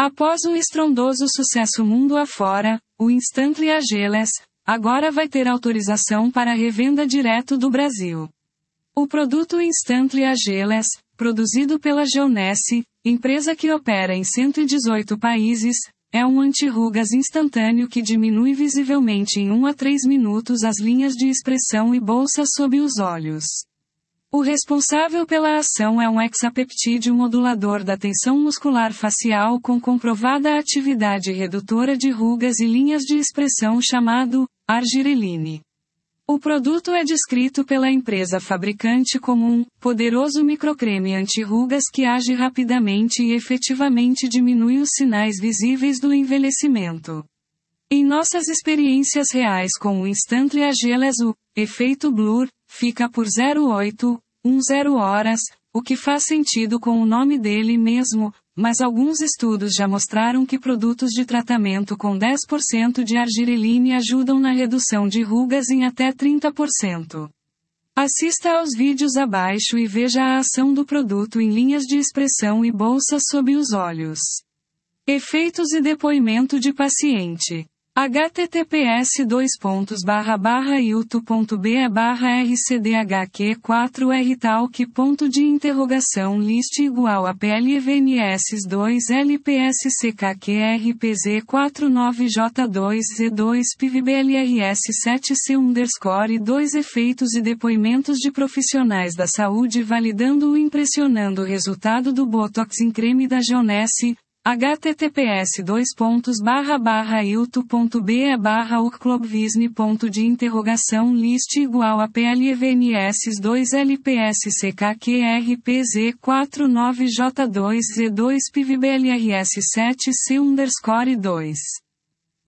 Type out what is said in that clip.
Após um estrondoso sucesso mundo afora, o Instantly Ageless agora vai ter autorização para revenda direto do Brasil. O produto Instantly Ageless, produzido pela Geonesse, empresa que opera em 118 países, é um anti-rugas instantâneo que diminui visivelmente em 1 a 3 minutos as linhas de expressão e bolsas sob os olhos. O responsável pela ação é um hexapeptídeo modulador da tensão muscular facial com comprovada atividade redutora de rugas e linhas de expressão chamado Argireline. O produto é descrito pela empresa fabricante como um poderoso microcreme anti-rugas que age rapidamente e efetivamente diminui os sinais visíveis do envelhecimento. Em nossas experiências reais com o Instantly Ageless, o efeito blur fica por 0,810 horas, o que faz sentido com o nome dele mesmo, mas alguns estudos já mostraram que produtos de tratamento com 10% de argireline ajudam na redução de rugas em até 30%. Assista aos vídeos abaixo e veja a ação do produto em linhas de expressão e bolsas sob os olhos. Efeitos e depoimento de paciente. https://youtube.be/rcdhq4r list igual a plvns2 lpskkRPZ49J2Z2 efeitos e depoimentos de profissionais da saúde validando ou impressionando o resultado do Botox em creme da Geonesse. https://youtube.be/urclubvisne. List igual a plvns2 lpskkRPZ49J2Z2 pvblrs7c_2